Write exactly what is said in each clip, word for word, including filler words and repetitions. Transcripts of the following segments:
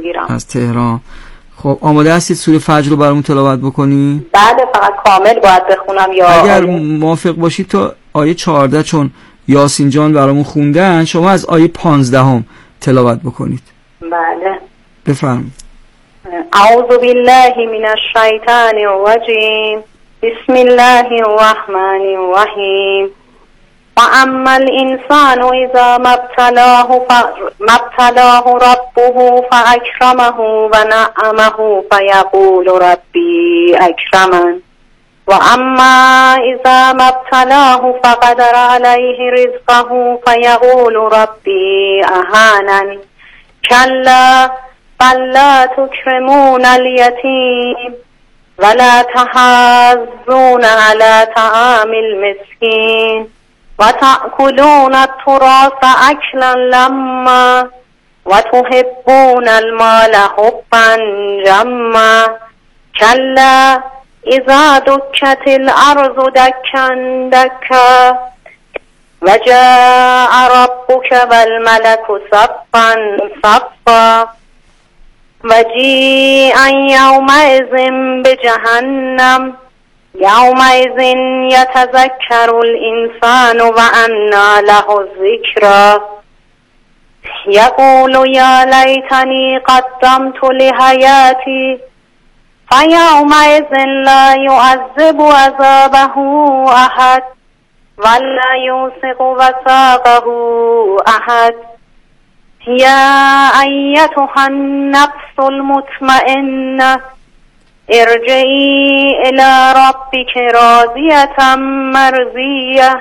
میگیرم. از تهران. خب آماده هستید سوره فجر رو برامون تلاوت بکنی؟ بله، فقط کامل باید بخونم یا اگر آیه؟ موافق باشید تا آیه چهارده، چون یاسین جان برامون خوندن، شما از آیه پانزده هم تلاوت بکنید. بله. بفرمایید. اعوذ بالله من الشیطان الرجیم. بسم الله الرحمن الرحیم. وَأَمَّا الْإِنسَانُ إِذَا مَا ابْتَلَاهُ مَا ابْتَلَاهُ رَبُّهُ فَأَكْرَمَهُ وَنَعَّمَهُ فَيَقُولُ رَبِّي أَكْرَمَنِ وَأَمَّا إِذَا مَا ابْتَلَاهُ فَقَدَرَ عَلَيْهِ رِزْقَهُ فَيَقُولُ رَبِّي أَهَانَنِ كَلَّا بَل لَّا تُكْرِمُونَ الْيَتِيمَ وَلَا تَحَاضُّونَ عَلَى طَعَامِ الْمِسْكِينِ وَتَأْكُلُونَ التُّرَاثَ أَكْلًا لَمًّا وَتُحِبُّونَ المال حبا جما كلا إذا دكت الأرض دكا دكا وجاء ربك والملك صفا صفا وجيء يومئذ بجهنم يومئذ يتذكر الإنسان وأنى له الذكرى يقول يا ليتني قدمت لحياتي فيومئذ لا يعذب عذابه أحد ولا يوثق وثاقه أحد يا أيتها النفس المطمئنة ارجعي إلى ربك راضية مرضية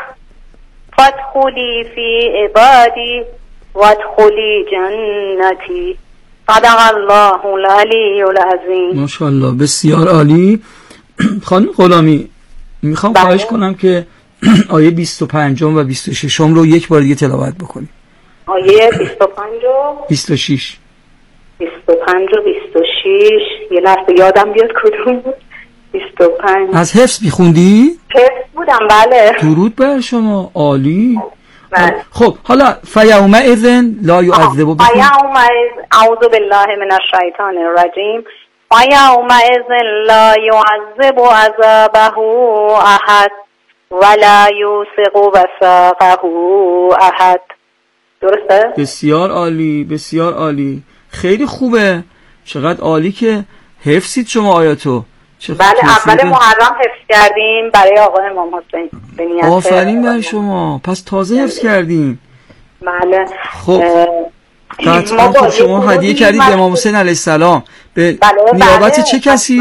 فادخلي في عبادي وادخلی جنتی. صدق الله العلی العظیم. ماشاءالله، بسیار عالی. خانم غلامی، میخوام خواهش کنم که آیه بیست و پنج و بیست و شش رو یک بار دیگه تلاوت بکنید. آیه بیست و پنج و بیست و شش بیست و پنج و بیست و شش یه لحظه یادم بیاد کدوم بود. بیست و پنج از حفظ میخوندی؟ حفظ بودم، بله. درود بر شما، عالی. بله. خب حالا فیومئذ لا یعذب فیومئذ اعوذ بالله من الشیطان الرجیم فیومئذ لا یعذب عذابه احد ولا یوثق وثاقه احد. درسته؟ بسیار عالی، بسیار عالی، خیلی خوبه. چقدر عالی که حفظید شما آیاتو. بله، اول محرم حفظ کردیم برای آقای امام حسین. آفرین بر شما، پس تازه حفظ کردیم. بله. خب قطعا خب شما هدیه کردید به امام حسین علیه السلام به بله نیابت بله. چه کسی؟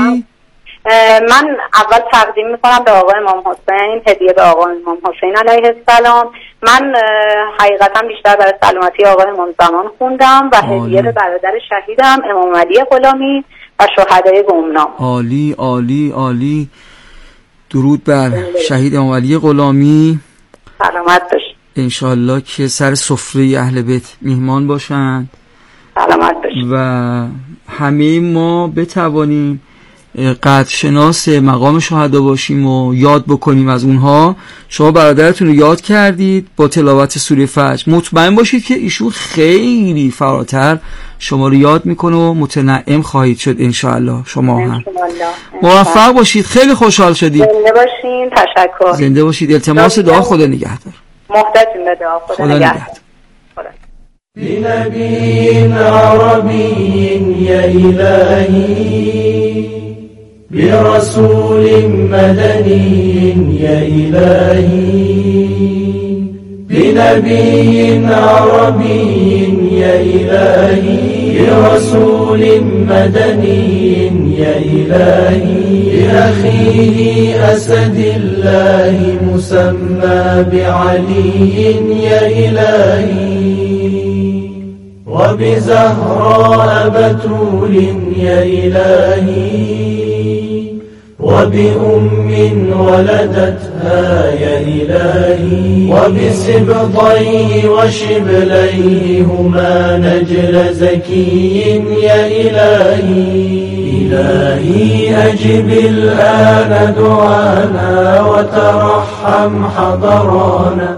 من اول تقدیم میکنم به آقای امام حسین، هدیه به آقای امام حسین علیه السلام. من حقیقتا بیشتر برای سلامتی آقای امام زمان خوندم و هدیه به برادر شهیدم امام علی غلامی و شهدای گمنام. عالی عالی عالی. درود بر شهید امام علی غلامی. سلامت باشید. انشالله که سر سفره اهل بیت میهمان باشند. سلامت باشید. و همه ما بتوانیم قدرشناس مقام شهدا باشیم و یاد بکنیم از اونها. شما برادرتون رو یاد کردید با تلاوت سوره فجر. مطمئن باشید که ایشون خیلی فراتر شما رو یاد میکنه و متنعم خواهید شد انشاءالله. شما هم موفق باشید. خیلی خوشحال شدید. زنده باشین. تشکر. زنده باشید. التماس دعا خدا نگهدار. محتاجیم به دعا خدا, خدا نگهدار. بنبي عربي يا إلهي برسول مدني يا إلهي بنبي عربي يا إلهي برسول مدني يا إلهي بأخيه أسد الله مسمى بعلي يا إلهي وبزهراء بتول يا إلهي وبأم ولدتها يا إلهي وبسبطيه وشبليه هما نجل زكي يا إلهي إلهي أجب الآن دعانا وترحم حضرانا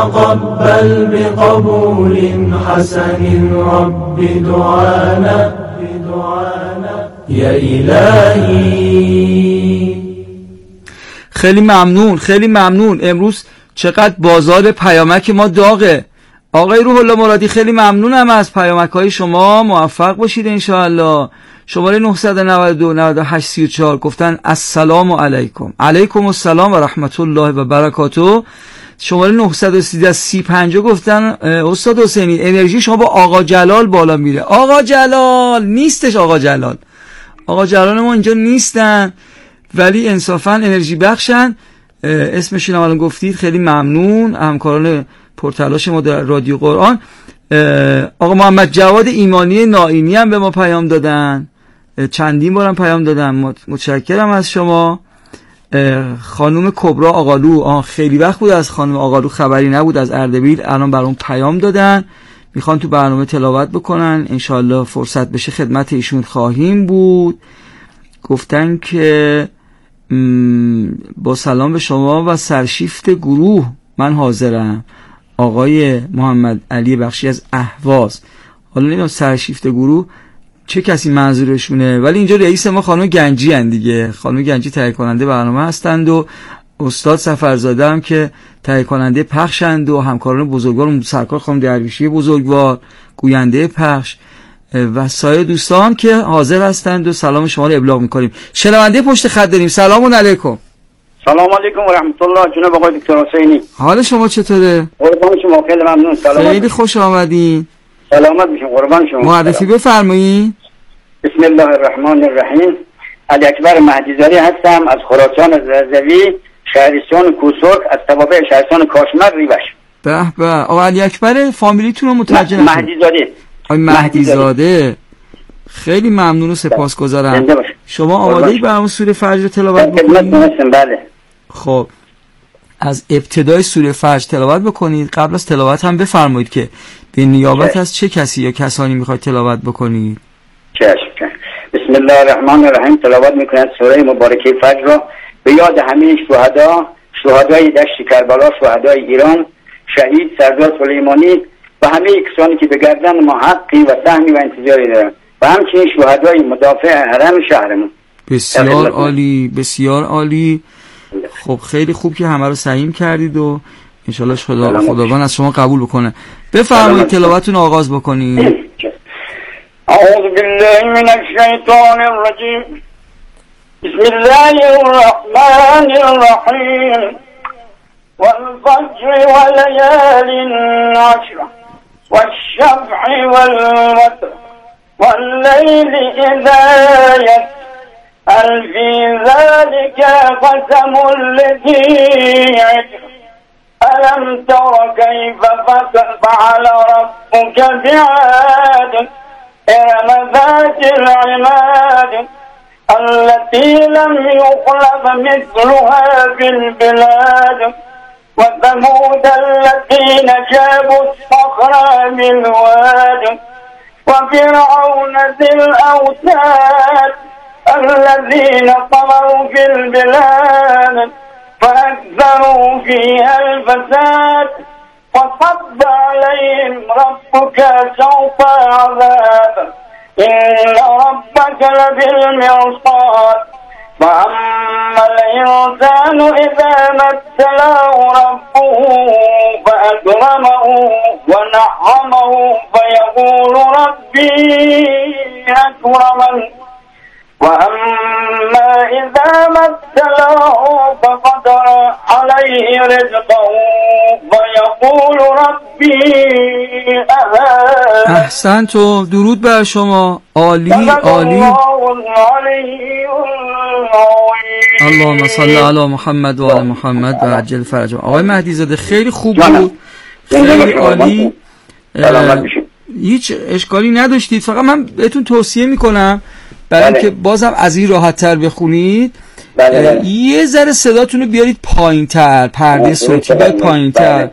وتقبل بقبول حسن رب دعانا دعانا يا إلهي. خیلی ممنون، خیلی ممنون. امروز چقدر بازار پیامک ما داغه. آقای روح الله مرادی خیلی ممنونم از پیامک های شما. موفق باشید انشاءالله. شماره نه نه دو نه هشت سه چهار گفتن السلام علیکم. علیکم السلام و رحمت الله و برکاته. شماره نه یک سه سی پنجاه گفتن استاد حسینی انرژی شما با آقا جلال بالا میره. آقا جلال نیستش، آقا جلال آقا جلال ما اینجا نیستن، ولی انصافا انرژی بخشن. اسمشون الان گفتید، خیلی ممنون. همکاران پرتلاش ما در رادیو قرآن. آقا محمد جواد ایمانی نائینی هم به ما پیام دادن، چندین بارم پیام دادن. متشکرم از شما. خانم کبرا آقالو، آه خیلی وقت بود از خانم آقالو خبری نبود، از اردبیل الان برام پیام دادن، میخوان تو برنامه تلاوت بکنن. انشالله فرصت بشه خدمت ایشون خواهیم بود. گفتن که با سلام به شما و سرشیفت گروه من حاضرم. آقای محمد علی بخشی از اهواز. حالا نمیدونم سرشیفت گروه چه کسی منظورشونه، ولی اینجا رئیس ما خانم گنجی هستند دیگه. خانم گنجی تهیه کننده برنامه هستند و استاد سفرزاده هم که تهیه کننده پخشند و همکاران بزرگوار سرکار خانم درویشی بزرگوار گوینده پخش و سایر دوستان که حاضر هستند و سلام شما رو ابلاغ میکنیم. شنونده پشت خط داریم. سلام علیکم. سلام علیکم و رحمت الله. جناب آقای دکتر حسینی، حال شما چطوره؟ قربان شما، خیلی ممنون. سلام. خیلی خوش آمدین. سلامت باشین، قربان شما. معرفی بفرمایید. بسم الله الرحمن الرحیم. علی اکبر مهدیزاده هستم از خراسان رضوی، شهرستان کوسرک، از توابع شهرستان کاشمر ریوش. به به. آقا علی اکبر فامیلیتون رو متوجه نشدم. مهدیزاده. آقای مهدیزاده، خیلی ممنون و سپاسگزارم. شما آماده‌اید برام سوره فجر رو تلاوت بکنید؟ بله. خب از ابتدای سوره فجر تلاوت بکنید. قبل از تلاوت هم بفرمایید که به نیابت از چه کسی یا کسانی میخواید تلاوت بکنید. چشم. بسم الله الرحمن الرحیم. تلاوت میکنید سوره مبارکه فجر را به یاد همه شهدا، شهدای دشت کربلا، شهدای ایران، شهید سردار سلیمانی و همه کسانی که به گردن ما حقی و سهمی و انتظاری دارن و همچنین شهدای مدافع حرم شهرمون. بسیار عالی، بسیار عالی. خب خیلی خوب که همه رو سعیم کردید و انشالله خدا خداوند از شما قبول بکنه. بفرمایید تلاوتتون آغاز بکنید. اعوذ بالله من الشیطان الرجیم. بسم الله الرحمن الرحیم. والفجر وليال عشر والشفع والوتر والليل إذا يسر هل في ذلك قسم لذي عجر ألم تر كيف فعل ربك بعاد إرم ذات العماد التي لم يخلق مثلها في البلاد وثمود الذين جابوا الصخر بالواد وفرعون ذي الأوتاد الذين طغوا في البلاد فأكثروا فيها الفساد وصب عليهم ربك سوط عذاب إن ربك لبالمرصاد فأما الإنسان إذا ما ابتلاه ربه فأكرمه ونعمه فيقول ربي أكرمن وأما إذا ما ابتلاه فقدر عليه رزقه فيقول ربی اهان. احسنت و درود بر شما. عالی عالی. اللهم صل علی محمد و آل محمد و عجل فرجهم. آقای مهدیزاده خیلی خوب بود، خیلی عالی. هیچ اشکالی نداشتید، فقط من بهتون توصیه میکنم برای اینکه بازم از این راحت تر بخونید بله بله. یه ذره صداتون رو بیارید پایین تر، پرده صوتی بیارید پایین تر.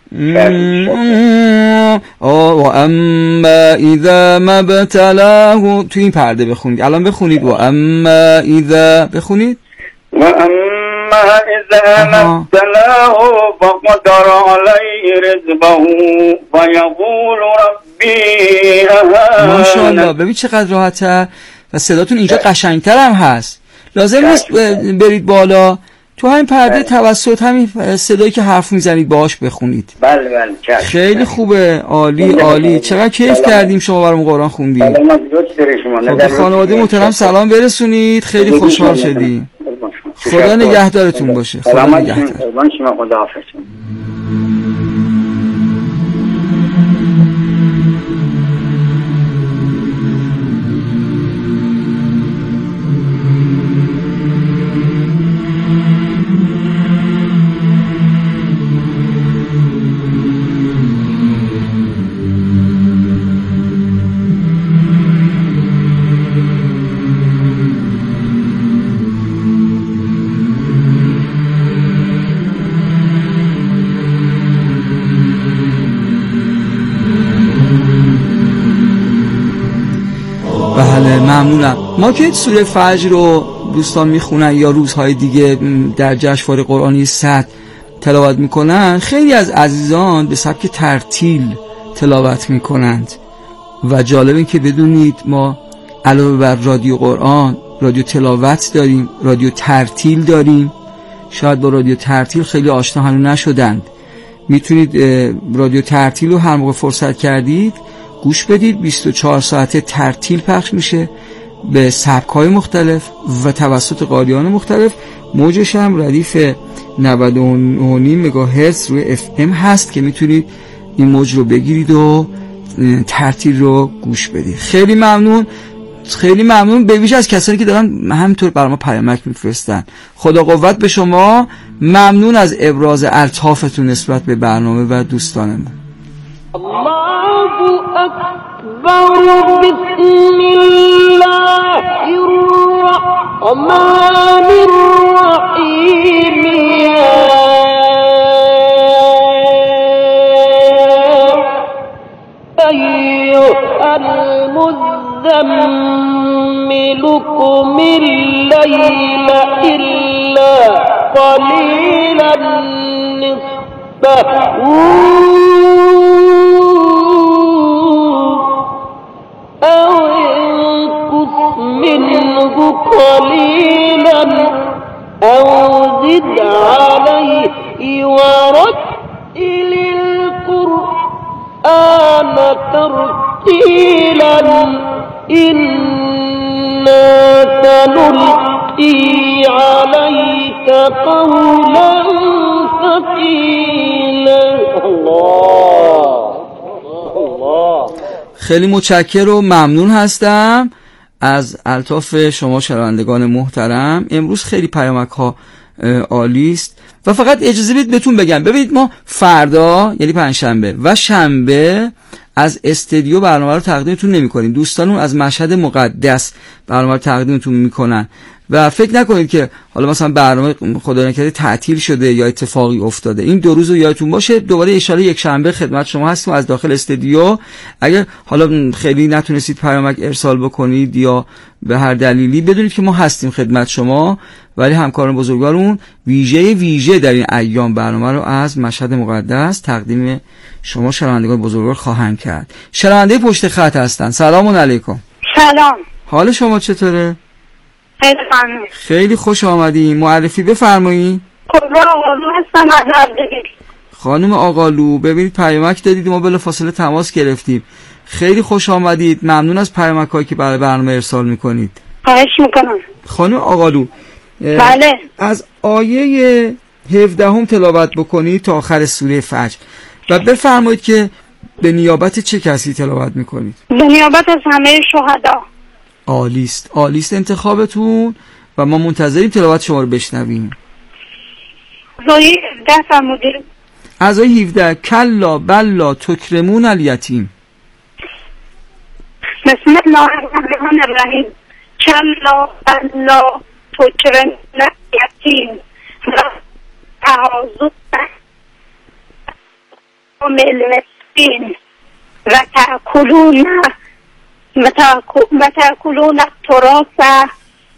و اما اذا ما ابتلاه، تو این پرده بخونید. الان بخونید و اما اذا، بخونید و اما اذا ما ابتلاه فقدر علیه رزقه فیقول ربی ماشاءالله. ببین چقدر راحته و صداتون اینجا قشنگتر هم هست. لازم نیست برید بالا، تو همین پرده توسط همین صدایی که حرف میزنید باهاش بخونید. بله بله. خیلی خوبه. عالی عالی. چقدر کیف کردیم شما برام قرآن خوندید. خب خانواده محترم سلام برسونید. خیلی خوشحال شدیم. خدا نگهدارتون باشه. خدا نگهدار. خدا حافظ. بله ممنونم. ما که سوره فجر رو دوستان میخونن یا روزهای دیگه در جشنواره قرآنی صد تلاوت میکنن، خیلی از عزیزان به سبک ترتیل تلاوت میکنند و جالب این که بدونید ما علاوه بر رادیو قرآن رادیو تلاوت داریم، رادیو ترتیل داریم. شاید با رادیو ترتیل خیلی آشنا هنوز نشدند. میتونید رادیو ترتیل رو هر موقع فرصت کردید گوش بدید. بیست و چهار ساعته ترتیل پخش میشه به سبک‌های مختلف و توسط قاریان مختلف. موجش هم ردیف نود و نه مگاهرتز روی اف ام هست که میتونید این موج رو بگیرید و ترتیل رو گوش بدید. خیلی ممنون. خیلی ممنون به ویژه از کسانی که دارن همینطور برای ما پیامک میفرستن. خدا قوت به شما. ممنون از ابراز الطافتون نسبت به برنامه و دوستانمون. الله أكبر بسم الله الرحمن الرحيم أيها المزمل قم الليل إلا قليلا نصفه أو انقص منه قليلا أو زد عليه ورتل القرآن ترتيلا إنا سنلقي عليك قولا ثقيلا. الله الله. خیلی متشکرم و ممنون هستم از الطاف شما شنوندگان محترم. امروز خیلی پیامک ها عالی است و فقط اجازه بدید بهتون بگم. ببینید ما فردا یعنی پنجشنبه و شنبه از استودیو برنامه رو تقدیمتون نمی‌کنیم. دوستانمون از مشهد مقدس برنامه رو تقدیمتون میکنن و فکر نکنید که حالا مثلا برنامه خدا نکرده تعطیل شده یا اتفاقی افتاده. این دو روز رو یادتون باشه. دوباره ان شاءالله یک شنبه خدمت شما هستیم از داخل استودیو. اگر حالا خیلی نتونستید پیامک ارسال بکنید یا به هر دلیلی بدونید که ما هستیم خدمت شما، ولی همکاران بزرگوارمون ویژه ویژه در این ایام برنامه رو از مشهد مقدس تقدیم شما شنوندگان بزرگوار خواهند کرد. شنونده پشت خط هستن. سلام علیکم. سلام. حال شما چطوره؟ خیلی ممنون. خیلی خوش آمدین. معرفی بفرمایید. قربان آقالو هستم از اردبیل. خانم آقالو ببینید پیامک دادید ما بلافاصله تماس گرفتیم. خیلی خوش آمدید. ممنون از پیامک هایی که برای برنامه ارسال میکنید. خواهش میکنم. خانم آقالو بله از آیه هفدهم تلاوت بکنید تا آخر سوره فجر و بفرمایید که به نیابت چه کسی تلاوت میکنید؟ به نیابت از همه شهدا. عالیست عالیست انتخابتون و ما منتظریم تلاوت شما رو بشنویم. از آیه هفده فرمودید. از آیه هفده کلا بلا تکرمون الیتیم. بسم الله الرحمن الرحیم. کلا بلا تکرمون الیتیم و تعاضون المسکین و تأکلون و تأکلون التراث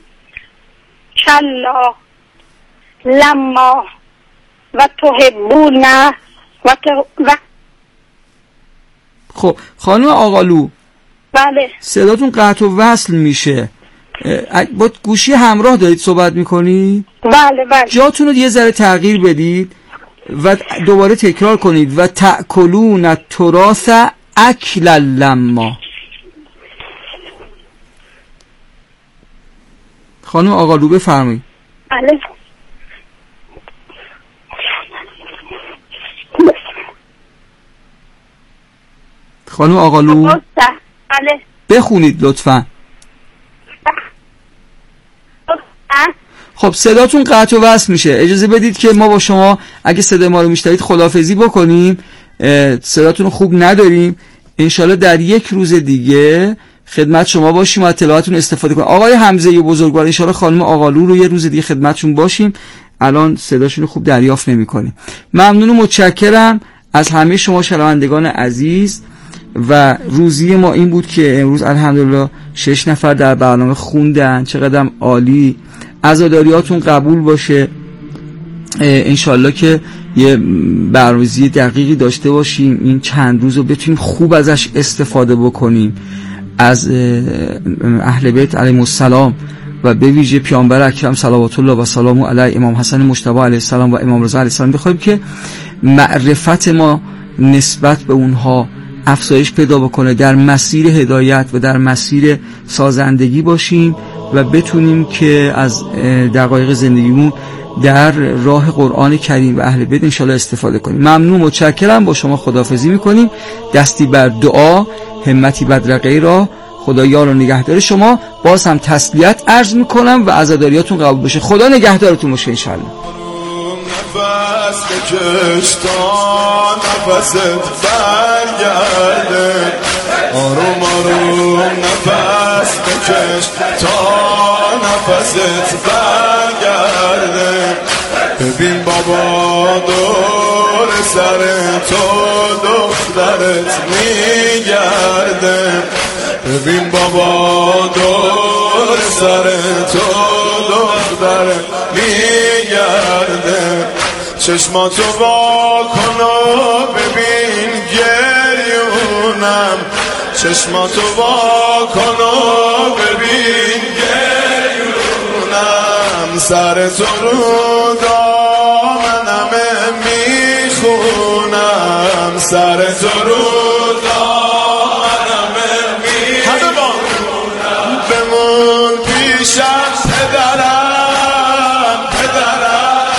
کلا لما و تحبون و خب خانم آقالو، بله صداتون قطع و وصل میشه، با گوشی همراه دارید صحبت میکنید؟ بله بله. جاتون رو یه ذره تغییر بدید و دوباره تکرار کنید. و تأکلون التراث اکلا لما. خانم آقالو بفرمایید. بله. خانم آقالو بله. بخونید لطفا. خب صداتون قطع و وصل میشه، اجازه بدید که ما با شما اگه صدای ما رو میشنوید خداحافظی بکنیم. صداتون خوب نداریم، انشالله در یک روز دیگه خدمت شما باشیم و اطلاعاتون استفاده کنیم. آقای حمزه بزرگوار، انشالله خانم آقالو رو یه روز دیگه خدمتشون باشیم، الان صداشون خوب دریافت نمی کنیم. ممنون و متشکرم از همه شما شنوندگان عزیز. و روزی ما این بود که امروز الحمدلله شش نفر در برنامه خوندن، چقدر عالی. عزاداریاتون قبول باشه، انشالله که یه برنامه‌ریزی دقیقی داشته باشیم، این چند روز رو بتونیم خوب ازش استفاده بکنیم، از اهل بیت علیهم السلام و به ویژه پیامبر اکرم صلوات الله و سلام علیه، امام حسن مجتبی علیه السلام و امام رضا علیه السلام، بخوایم که معرفت ما نسبت به اونها افزایش پیدا بکنه، در مسیر هدایت و در مسیر سازندگی باشیم و بتونیم که از دقایق زندگیمون در راه قرآن کریم و اهل بیت انشالله استفاده کنیم. ممنون، متشکرم، با شما خداحافظی میکنیم. دستی بر دعا، همتی بدرقه را، خدا یار و نگهدار شما. باز هم تسلیت عرض میکنم و عزاداریاتون قبول بشه. خدا نگهدارتون باشه انشالله. نفس بکش تا نفست برگرده، آروم آروم نفس بکش تا نفست برگرده. ببین بابا دور سر تو دخترت میگرده، ببین بابا دور سر تو دخترت میگرده. چشماتو وا کن و ببین گریونم، چشماتو وا کن و ببین گریونم. سر تو رو دامنمه میخونم، سر تو رو دامنمه میخونم. بمون پیشم پدرم، پدرم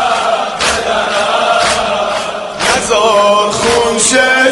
نزار خون شه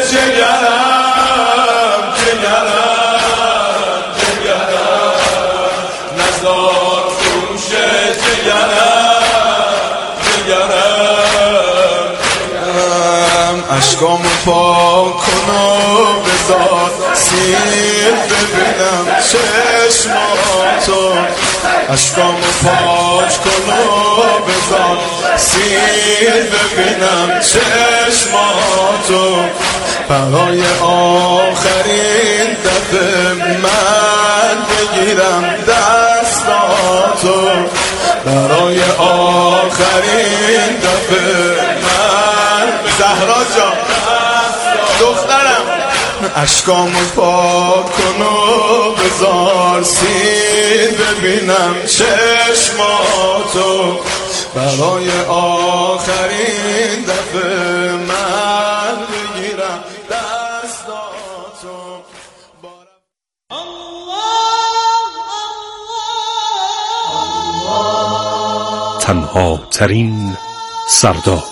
جگرم، جگرم جگرم نزار خون شه جگرم، جگرم جگرم. عشقامو پاک کن و بذار سیر ببینم چشماتو، عشقامو پاک کن و بذار سیر ببینم چشماتو. برای آخرین دفعه من بگیرم دستاتو، برای آخرین دفعه من. زهرا جان دخترم، عشقامو پاک کن و بذار سیر ببینم چشماتو، برای آخرین دفعه من بگیرم دستاتو. تنها ترین سردار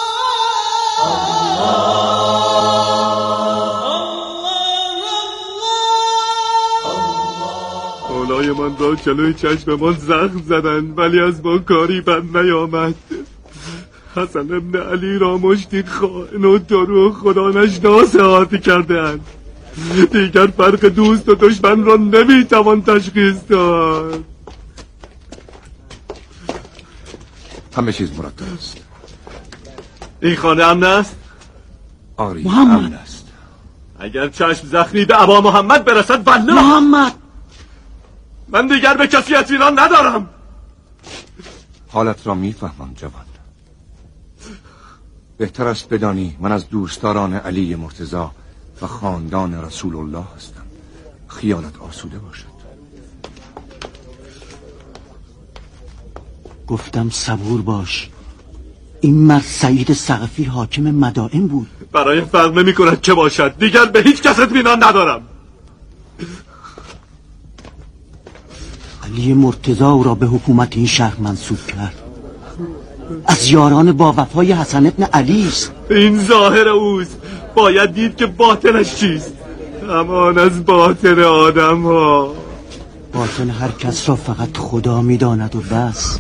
اولای من را جلوی چشممان زخم زدند ولی از ما کاری بد نیامد. حسن ابن علی را مشتی خائن و دروغ خدا نشناس احاطه کرده‌اند. دیگر فرق دوست و دشمن را نمیتوان تشخیص داد. همه چیز مرتب است. این خانه امن است؟ آری امن است. اگر چشم زخمی به ابا محمد برسد والله محمد، من دیگر به کسی اطمینان ندارم. حالت را میفهمم جوان، بهتر است بدانی من از دوستداران علی مرتضی و خاندان رسول الله هستم. خیالت آسوده باشد. گفتم صبور باش. این مرد سعید ثقفی حاکم مدائن بود. برای فرق نمی کند که باشد. دیگر به هیچ کس اطمینان ندارم. علی مرتضی او را به حکومت این شهر منصوب کرد. از یاران با وفای حسن ابن علی است. این ظاهر اوست. باید دید که باطنش چیست. امان از باطن آدم ها. باطن هر کس را فقط خدا میداند و بس.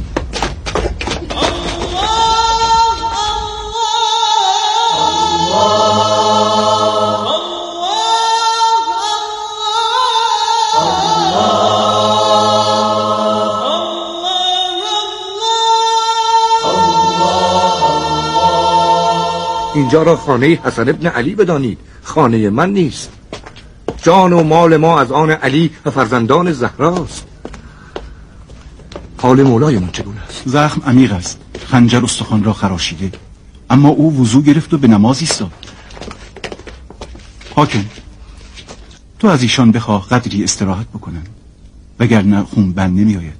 اینجا را خانه حسن ابن علی بدانید، خانه من نیست. جان و مال ما از آن علی و فرزندان زهراست. حال مولایمون چگونه است؟ زخم عمیق است. خنجر استخوان را خراشیده، اما او وضو گرفت و به نماز ایستاد. حاکم، تو از ایشان بخواه قدری استراحت بکنن، وگرنه خون بند نمی آید.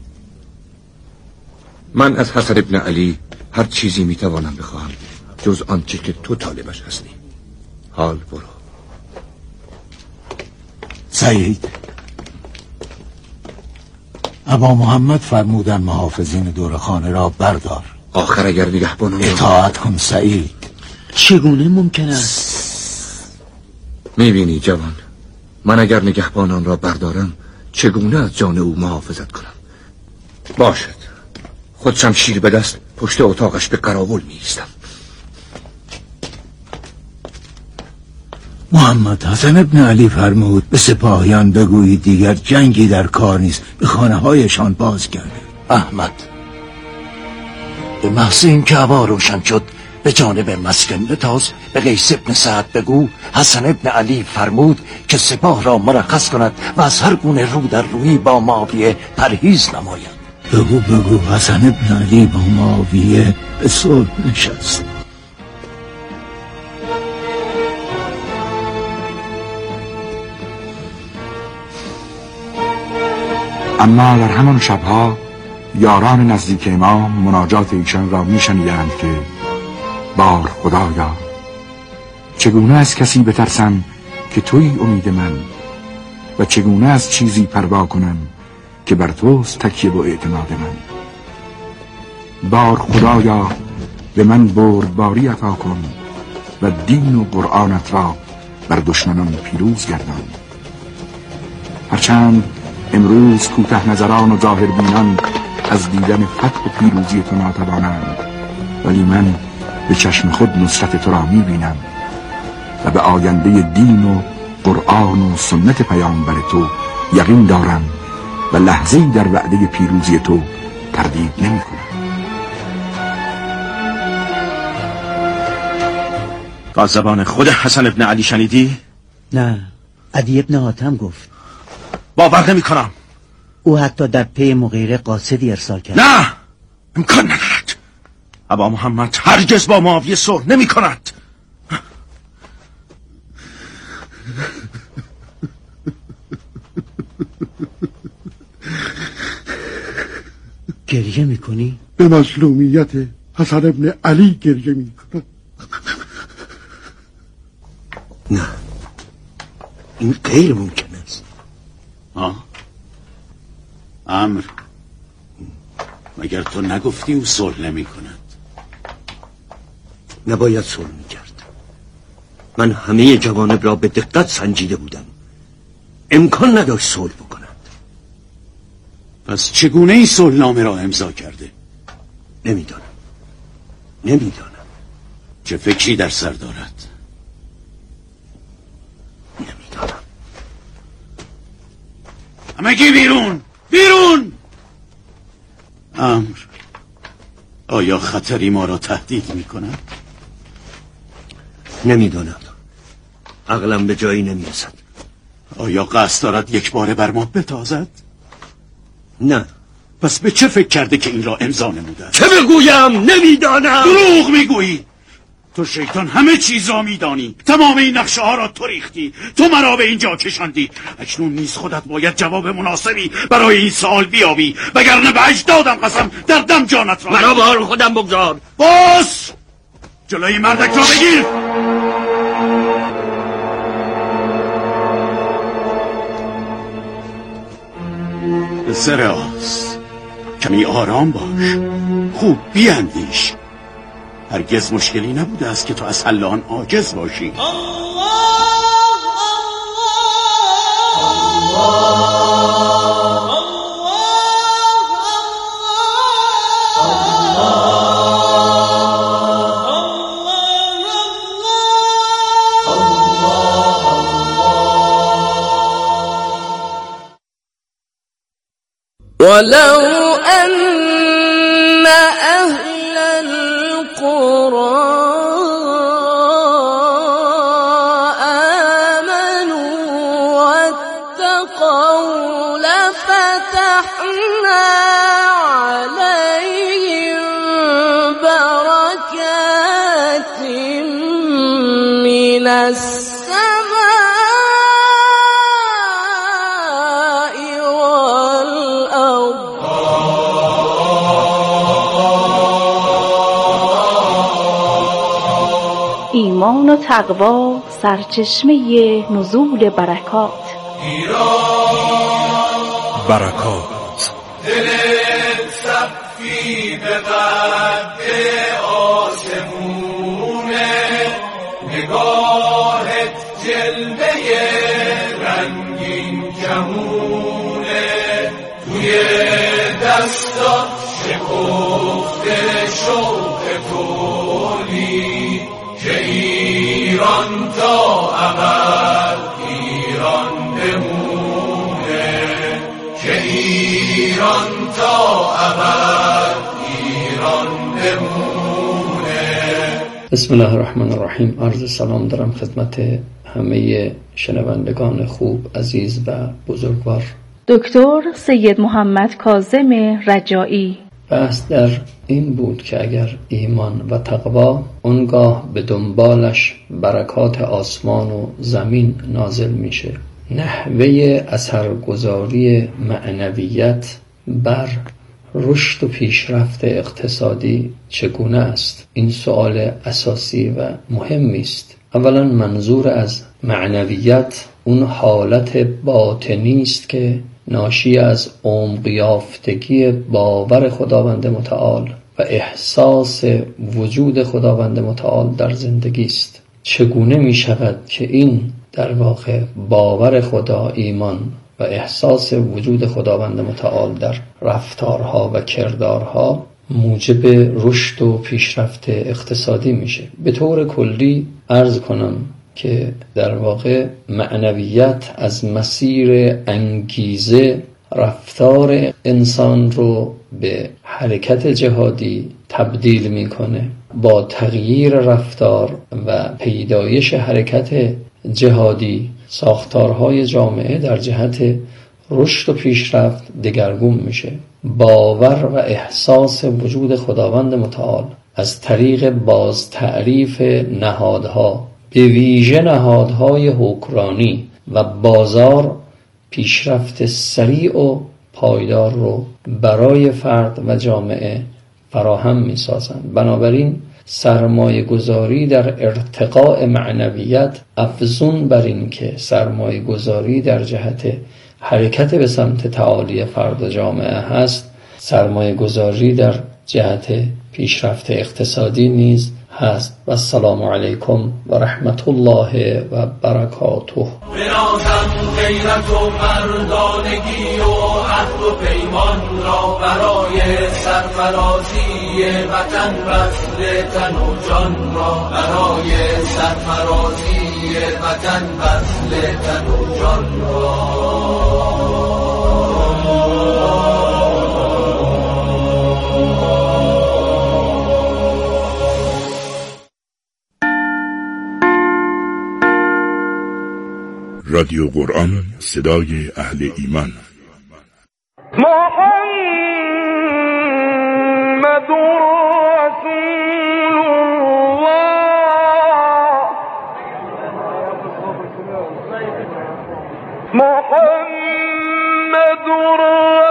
من از حسن ابن علی هر چیزی میتوانم بخواهم جز آنچه که تو طالبش هستی. حال برو. سعید، ابا محمد فرمودن محافظین دور خانه را بردار. آخر اگر نگهبانان اطاعت کن سعید. چگونه ممکن است؟ میبینی جوان، من اگر نگهبانان را بردارم چگونه از جان او محافظت کنم؟ باشد، خود شمشیر به دست پشت اتاقش به قراول میایستم. محمد حسن ابن علی فرمود به سپاهیان بگویید دیگر جنگی در کار نیست، به خانه هایشان باز کرده. احمد، به محض این که هوا روشن شد به جانب مسکن بتاز. به قیس ابن سعد بگو حسن ابن علی فرمود که سپاه را مرخص کند و از هر گونه رو در روی با معاویه پرهیز نماید. بگو بگو حسن ابن علی با معاویه به صلح نشست. اما در همان شبها یاران نزدیک امام مناجات ایشان را میشنیدند که بار خدایا، چگونه از کسی بترسم که تویی امید من و چگونه از چیزی پروا کنم که بر توست تکیه و اعتماد من. بار خدایا به من بردباری عطا کن و دین و قرآنت را بر دشمنان پیروز گردان. هرچند امروز کوته نظران و ظاهر بینان از دیدن فتح و پیروزی تو ناتوانند، ولی من به چشم خود نصرت تو را میبینم و به آینده دین و قرآن و سنت پیامبر تو یقین دارم و لحظه‌ای در وعده پیروزی تو تردید نمی کنم. تا زبان خود حسن ابن علی شنیدی؟ نه، عدی ابن حاتم گفت. باور نمی کنم. او حتی در پی مغیره قاصدی ارسال کرد. نه، امکان ندارد. ابا محمد هرگز با معاویه صلح نمی کند. گریه میکنی؟ به مظلومیت حسن ابن علی گریه میکنم. نه، این غیر ممکن است. آه امر، مگر تو نگفتی او صلح نمی کند؟ نباید صلح میکرد. من همه جوانب را به دقت سنجیده بودم. امکان نداشت صلح بکند. پس چگونه این صلح نامه را امضا کرده؟ نمیدانم نمیدانم چه فکری در سر دارد؟ نمیدانم. همگی بیرون بیرون! امر، آیا خطری ما را تهدید می کند؟ نمیدانم، عقلم به جایی نمیرسد. آیا قصد دارد یک باره بر ما بتازد؟ نه. پس به چه فکر کرده که این را امضا نموده؟ چه بگویم؟ نمیدانم. دروغ میگویی. تو شیطان همه چیزا میدانی، تمام این نقشه ها را تو ریختی، تو مرا به اینجا کشاندی. اکنون نیز خودت باید جواب مناسبی برای این سوال بیابی، وگرنه به اجدادم قسم در دم جانت را مرا به حال خودم بگذار. باز جلوی مردک را بگیر. سراز کمی آرام باش، خوب بیاندیش. هرگز مشکلی نبوده است که تو از حل آن عاجز باشی. الله الله ولو أن أهل القرى آمنوا واتقوا لفتحنا عليهم بركات من السماء ایمان و تقوا سرچشمه نزول برکات. برکات دلت صفی به قد آسمونه، نگاهت جلوه رنگین کمونه، توی دستات شکفته شوق تولی که ایران تا ابد ایران بمونه، که ایران تا ابد ایران بمونه. بسم الله الرحمن الرحیم. عرض سلام دارم خدمت همه شنوندگان خوب، عزیز و بزرگوار. دکتر سید محمد کاظم رجایی. بحث در این بود که اگر ایمان و تقوا، اونگاه به دنبالش برکات آسمان و زمین نازل میشه. نحوه اثرگذاری معنویت بر رشد و پیشرفت اقتصادی چگونه است؟ این سوال اساسی و مهمی است. اولا منظور از معنویت اون حالت باطنی است که ناشی از عمق یافتگی باور خداوند متعال و احساس وجود خداوند متعال در زندگی است. چگونه می شود که این در واقع باور خدا، ایمان و احساس وجود خداوند متعال در رفتارها و کردارها موجب رشد و پیشرفت اقتصادی میشه؟ به طور کلی عرض کنم که در واقع معنویت از مسیر انگیزه رفتار انسان رو به حرکت جهادی تبدیل میکنه. با تغییر رفتار و پیدایش حرکت جهادی ساختارهای جامعه در جهت رشد و پیشرفت دگرگون میشه. باور و احساس وجود خداوند متعال از طریق باز تعریف نهادها، به ویژه نهادهای حکمرانی و بازار، پیشرفت سریع و پایدار رو برای فرد و جامعه فراهم می‌سازند. بنابراین سرمایه گذاری در ارتقاء معنویت افزون بر این که سرمایه گذاری در جهت حرکت به سمت تعالی فرد و جامعه هست، سرمایه گذاری در جهت پیشرفت اقتصادی نیز هست. و السلام علیکم و رحمت الله و برکاته. بنازم غیرت و مردانگی و عهد و پیمان را برای سرفرازی وطن، بذل تن و جان را برای سرفرازی وطن، بذل تن و جان را. رادیو قرآن، صدای اهل ایمان. ما